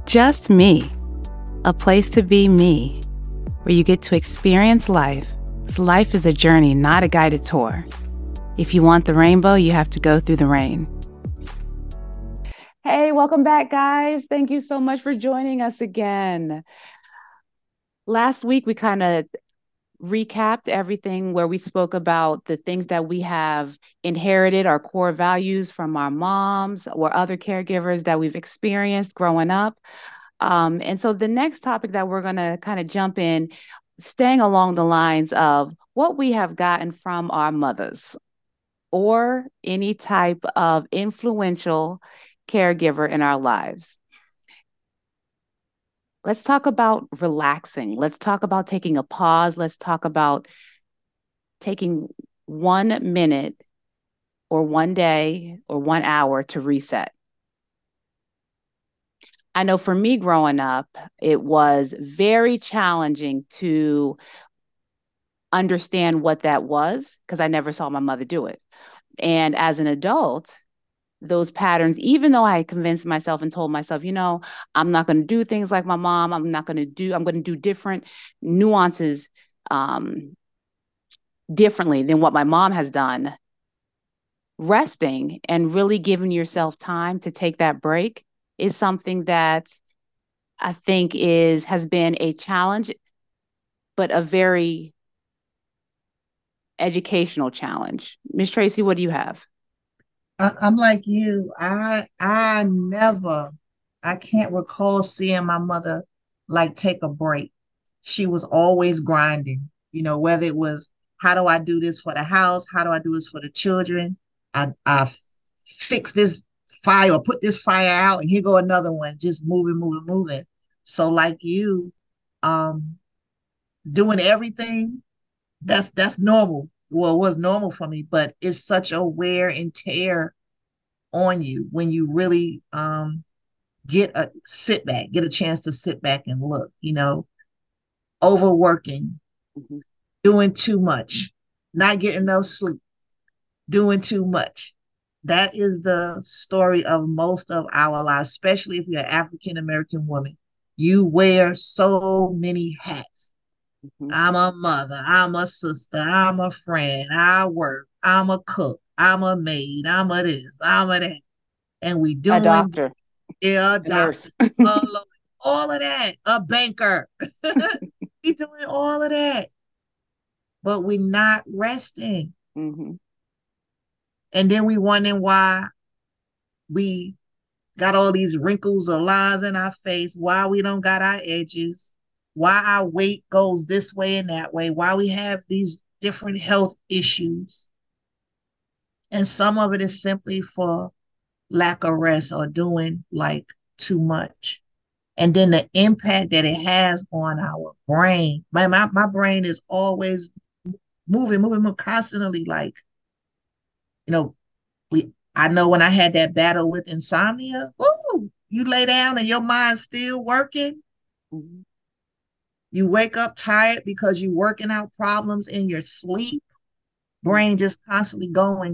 Just me, a place to be me, where you get to experience life. 'Cause life is a journey, not a guided tour. If you want the rainbow, you have to go through the rain. Hey, welcome back, guys. Thank you so much for joining us again. Last week, we kind of recapped everything where we spoke about the things that we have inherited, our core values from our moms or other caregivers that we've experienced growing up. And so the next topic that we're going to kind of jump in, staying along the lines of what we have gotten from our mothers or any type of influential caregiver in our lives. Let's talk about relaxing. Let's talk about taking a pause. Let's talk about taking 1 minute or 1 day or 1 hour to reset. I know for me growing up, it was very challenging to understand what that was because I never saw my mother do it. And as an adult, those patterns, even though I convinced myself and told myself, I'm not going to do things like my mom, I'm going to do different nuances differently than what my mom has done. Resting and really giving yourself time to take that break is something that I think has been a challenge, but a very educational challenge. Miss Tracy, what do you have? I'm like you. I can't recall seeing my mother like take a break. She was always grinding, whether it was how do I do this for the house? How do I do this for the children? I fix this fire or put this fire out and here go another one, just moving, moving, moving. So like you, um, doing everything, that's normal. Well, it was normal for me, but it's such a wear and tear on you when you really get a chance to sit back and look, overworking, Mhm. doing too much, not getting enough sleep, doing too much. That is the story of most of our lives, especially if you're an African American woman. You wear so many hats. Mhm. I'm a mother, I'm a sister, I'm a friend, I work, I'm a cook, I'm a maid, I'm a this, I'm a that. And we A doing, doctor, yeah, a a doctor, nurse. all of that, a banker. We doing all of that, but we're not resting. Hmm. And then we wondering why we got all these wrinkles or lines in our face, why we don't got our edges, why our weight goes this way and that way, why we have these different health issues. And some of it is simply for lack of rest or doing like too much. And then the impact that it has on our brain. My brain is always moving constantly. Like, you know, I know when I had that battle with insomnia, ooh, you lay down and your mind's still working. Hmm. You wake up tired because you're working out problems in your sleep. Brain just constantly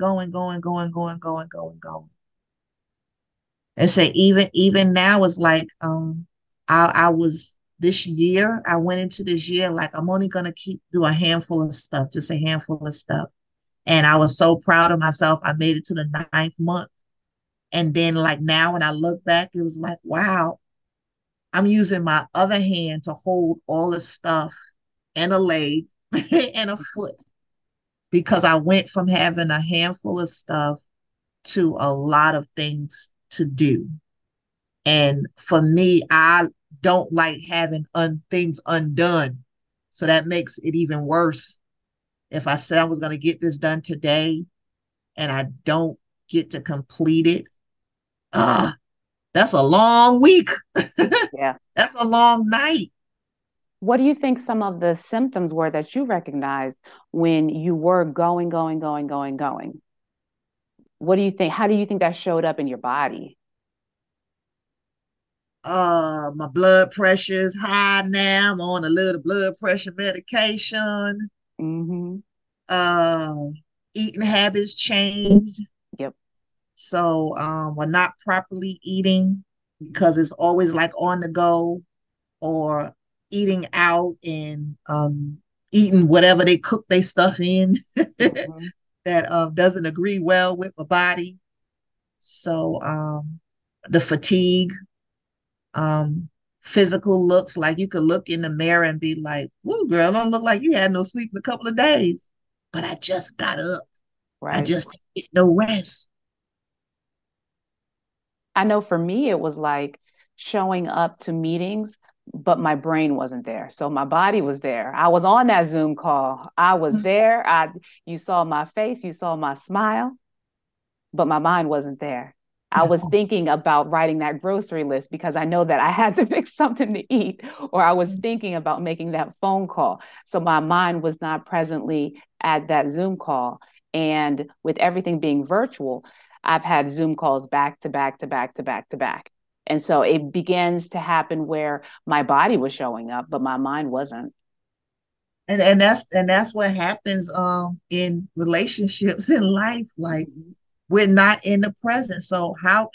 going. And say even now it's like I was this year, I went into this year like I'm only gonna keep do a handful of stuff, just a handful of stuff. And I was so proud of myself. I made it to the ninth month. And then like now when I look back, it was like, wow, I'm using my other hand to hold all the stuff and a leg and a foot because I went from having a handful of stuff to a lot of things to do. And for me, I don't like having things undone. So that makes it even worse. If I said I was going to get this done today and I don't get to complete it, ah, that's a long week. Yeah. That's a long night. What do you think some of the symptoms were that you recognized when you were going? What do you think? How do you think that showed up in your body? My blood pressure is high now. I'm on a little blood pressure medication. Hmm. Uh, Eating habits changed. Yep. So we're not properly eating. because it's always like on the go or eating out and eating whatever they cook their stuff in Mm-hmm. that doesn't agree well with my body. So the fatigue, um, physical looks, like you could look in the mirror and be like, "Ooh, girl, don't look like you had no sleep in a couple of days." But I just got up. I Right. just didn't get no rest. I know for me, it was like showing up to meetings, but my brain wasn't there. So my body was there. I was on that Zoom call. I was there. You saw my face, you saw my smile, but my mind wasn't there. I was thinking about writing that grocery list because I know that I had to fix something to eat, or I was thinking about making that phone call. So my mind was not presently at that Zoom call. And with everything being virtual, I've had Zoom calls back to back to back to back to back. And so it begins to happen where my body was showing up, but my mind wasn't. And that's what happens in relationships in life. Like we're not in the present. So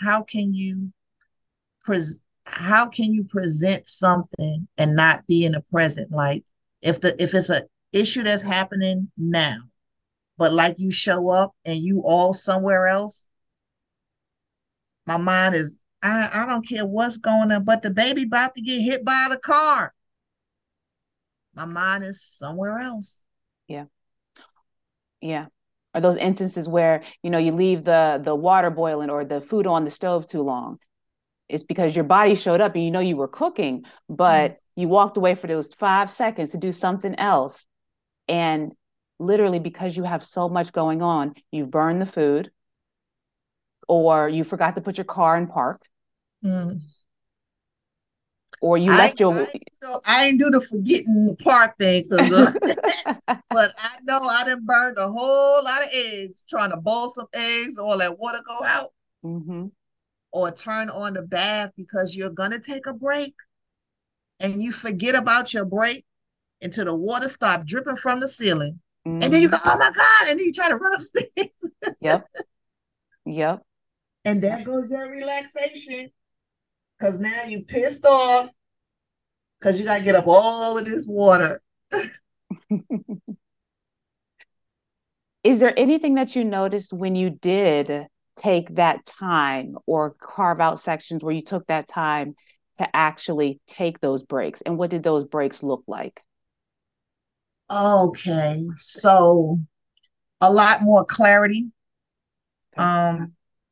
how can you present something and not be in the present? Like if it's a issue that's happening now, but like you show up and you all somewhere else, my mind is I don't care what's going on, but the baby about to get hit by the car. My mind is somewhere else. Yeah. Yeah. Or those instances where, you leave the water boiling or the food on the stove too long. It's because your body showed up and you were cooking, Mm. but you walked away for those 5 seconds to do something else. And literally, because you have so much going on, you've burned the food or you forgot to put your car in park Mm. or you I left your. I I ain't do the forgetting the park thing because but I know I done burned a whole lot of eggs trying to boil some eggs or let water go out Mm-hmm. or turn on the bath because you're gonna take a break and you forget about your break until the water stops dripping from the ceiling. And then you Mm-hmm. go, oh my God, and then you try to run upstairs. Yep. Yep. And there goes your relaxation. Because now you pissed off because you gotta get up all of this water. Is there anything that you noticed when you did take that time or carve out sections where you took that time to actually take those breaks? And what did those breaks look like? Okay, so a lot more clarity. Okay. Um,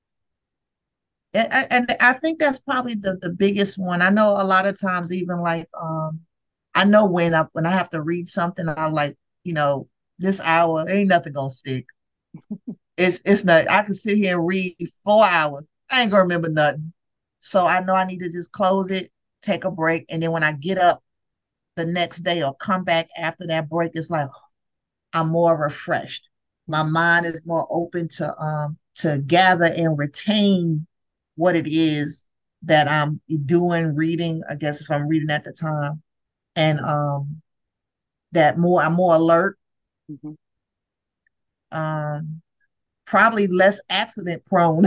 and I think that's probably the biggest one. I know a lot of times, even like I know when I have to read something, I'm like, this hour ain't nothing gonna stick. It's not. I can sit here and read 4 hours. I ain't gonna remember nothing. So I know I need to just close it, take a break, and then when I get up the next day or come back after that break, it's like I'm more refreshed. My mind is more open to gather and retain what it is that I'm doing, reading, I guess if I'm reading at the time. And that more I'm more alert, Mm-hmm. um, probably less accident prone.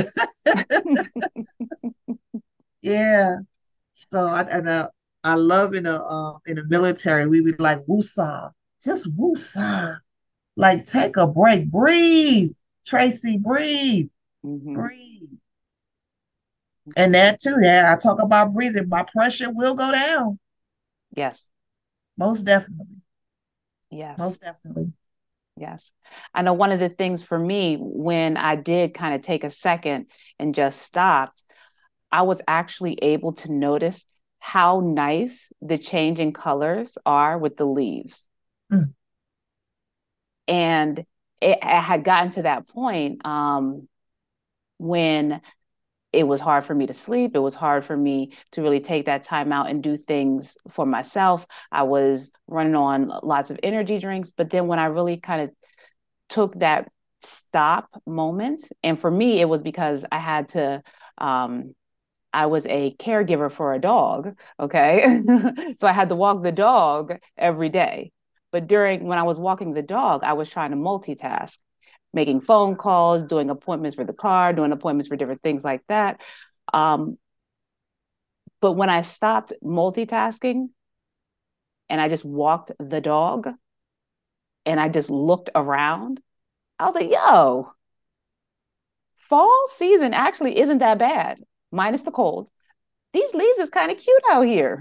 Yeah. So I love in the military, we be like woosah, just woosah. Like take a break, breathe, Tracy, breathe, Mm-hmm. breathe. And that too, yeah, I talk about breathing. My pressure will go down. Yes. Most definitely. Yes. Most definitely. Yes. I know one of the things for me when I did kind of take a second and just stopped, I was actually able to notice how nice the changing colors are with the leaves. Mm, And I had gotten to that point when it was hard for me to sleep. It was hard for me to really take that time out and do things for myself. I was running on lots of energy drinks. But then when I really kind of took that stop moment, and for me, it was because I was a caregiver for a dog. Okay. So I had to walk the dog every day. But when I was walking the dog, I was trying to multitask, making phone calls, doing appointments for the car, doing appointments for different things like that. Um, But when I stopped multitasking and I just walked the dog and I just looked around, I was like, yo, fall season actually isn't that bad, minus the cold. These leaves is kind of cute out here.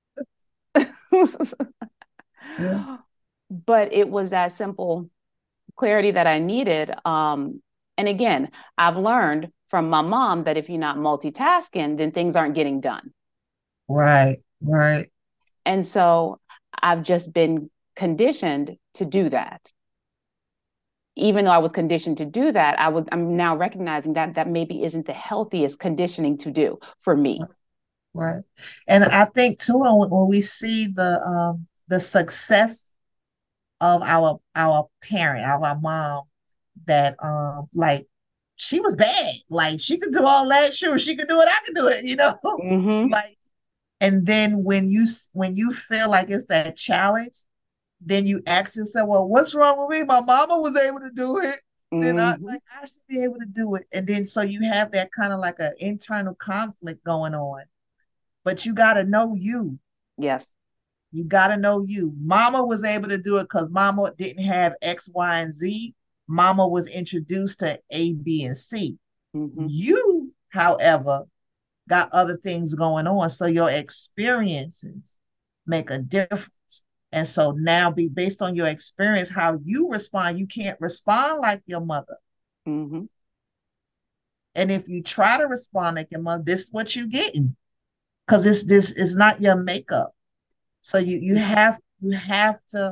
Yeah. But it was that simple clarity that I needed. And again, I've learned from my mom that if you're not multitasking, then things aren't getting done. Right. Right. And so I've just been conditioned to do that. Even though I was conditioned to do that, I'm now recognizing that that maybe isn't the healthiest conditioning to do for me. Right. And I think too, when we see the success of our parent, our mom, that like she was bad. Like she could do all that. Sure, she could do it. I could do it. Mm-hmm. Like, and then when you feel like it's that challenge, then you ask yourself, well, what's wrong with me? My mama was able to do it. Then Mm-hmm. I should be able to do it. And then so you have that kind of like an internal conflict going on. But you got to know you. Yes. You got to know you. Mama was able to do it because mama didn't have X, Y, and Z. Mama was introduced to A, B, and C. Mm-hmm. You, however, got other things going on. So your experiences make a difference. And so now, be based on your experience, how you respond. You can't respond like your mother. Mm-hmm. And if you try to respond like your mother, this is what you're getting. Because this is not your makeup. So you have to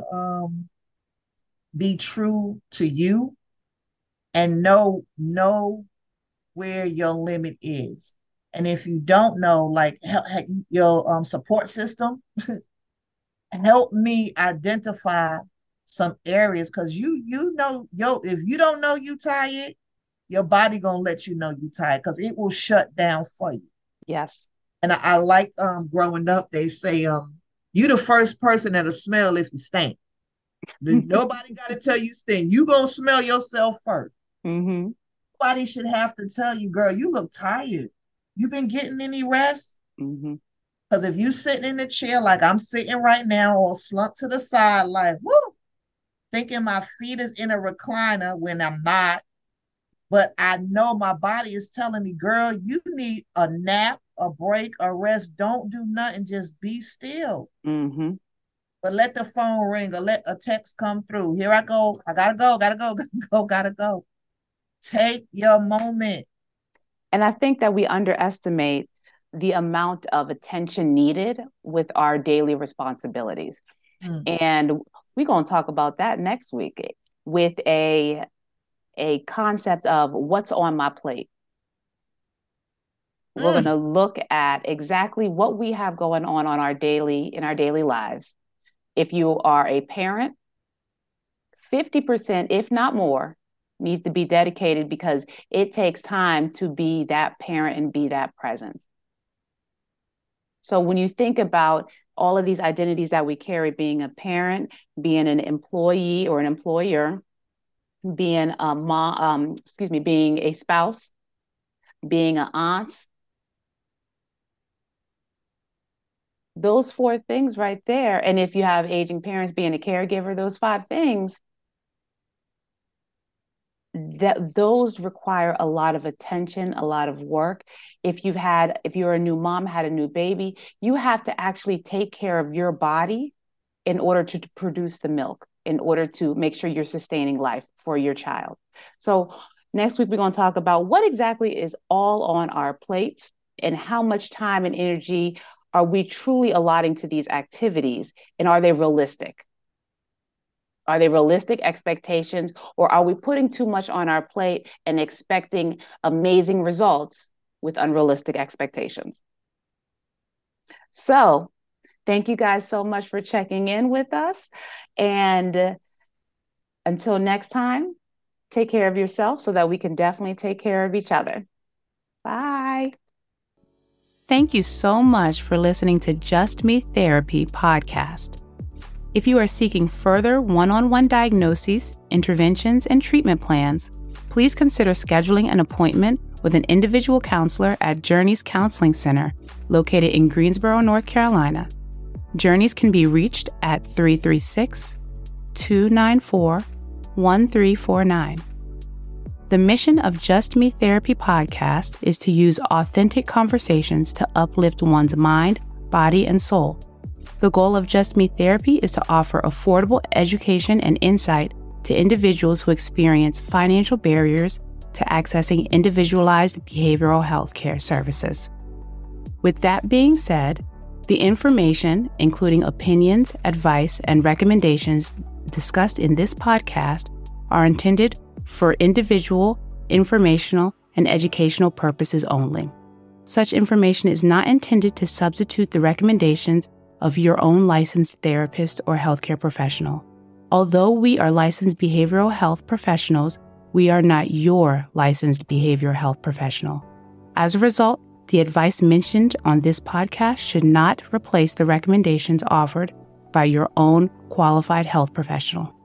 be true to you and know where your limit is. And if you don't know, like your support system, help me identify some areas because you know if you don't know you tired, your body gonna let you know you tired because it will shut down for you. Yes. And I like growing up, they say you the first person that'll smell if you stink. Nobody got to tell you stink. You gonna smell yourself first. Mm-hmm. Nobody should have to tell you, girl, you look tired. You been getting any rest? Mm-hmm. Because if you sitting in the chair like I'm sitting right now, or slumped to the side, like whoo, thinking my feet is in a recliner when I'm not, but I know my body is telling me, girl, you need a nap, a break, a rest. Don't do nothing. Just be still. Mm-hmm. But let the phone ring or let a text come through. Here I go. I gotta go, gotta go, gotta go, gotta go. Take your moment. And I think that we underestimate the amount of attention needed with our daily responsibilities. Mm. And we're going to talk about that next week with a concept of what's on my plate. We're going Mm. to look at exactly what we have going on in our daily lives. If you are a parent, 50%, if not more, needs to be dedicated because it takes time to be that parent and be that presence. So when you think about all of these identities that we carry, being a parent, being an employee or an employer, being a mom, being a spouse, being an aunt, those four things right there. And if you have aging parents, being a caregiver, those five things, that those require a lot of attention, a lot of work. If you're a new mom, had a new baby, you have to actually take care of your body in order to produce the milk, in order to make sure you're sustaining life for your child. So next week, we're going to talk about what exactly is all on our plates and how much time and energy are we truly allotting to these activities, and are they realistic? Are they realistic expectations, or are we putting too much on our plate and expecting amazing results with unrealistic expectations? So, thank you guys so much for checking in with us. And until next time, take care of yourself so that we can definitely take care of each other. Bye. Thank you so much for listening to Just Me Therapy podcast. If you are seeking further one-on-one diagnoses, interventions, and treatment plans, please consider scheduling an appointment with an individual counselor at Journeys Counseling Center located in Greensboro, North Carolina. Journeys can be reached at 336-294-1349. The mission of Just Me Therapy podcast is to use authentic conversations to uplift one's mind, body, and soul. The goal of Just Me Therapy is to offer affordable education and insight to individuals who experience financial barriers to accessing individualized behavioral health care services. With that being said, the information, including opinions, advice, and recommendations discussed in this podcast, are intended for individual, informational, and educational purposes only. Such information is not intended to substitute the recommendations of your own licensed therapist or healthcare professional. Although we are licensed behavioral health professionals, we are not your licensed behavioral health professional. As a result, the advice mentioned on this podcast should not replace the recommendations offered by your own qualified health professional.